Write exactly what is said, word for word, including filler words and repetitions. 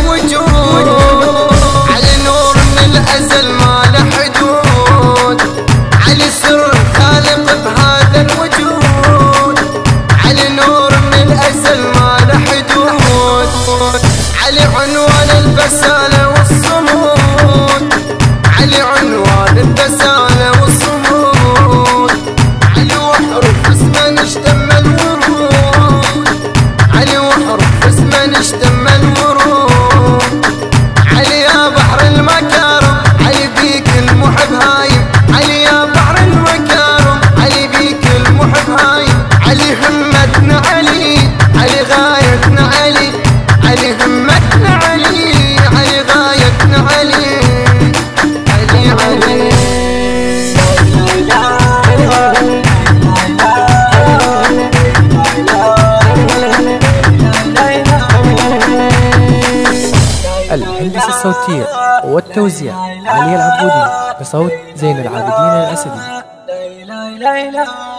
الوجود، علي نور من الأزل ما له حدود، علي سر الخالق بهذا الوجود، علي نور من الأزل ما له حدود، علي عنوان البسالة والصمود، علي عنوان البسالة والصمود، علي وحرف اسمه اشتم الورود، علي وحرف اسمه اشتم الورود، علي يا بحر المكارم علي بيك المحب هايم، علي يا بحر المكارم علي بيك المحب هايم، علي همتنا علي علي غايتنا علي، علي همتنا علي علي غايتنا علي علي علي. الهندسة الصوتية والتوزيع علي العبودي بصوت زين العابدين الأسدي.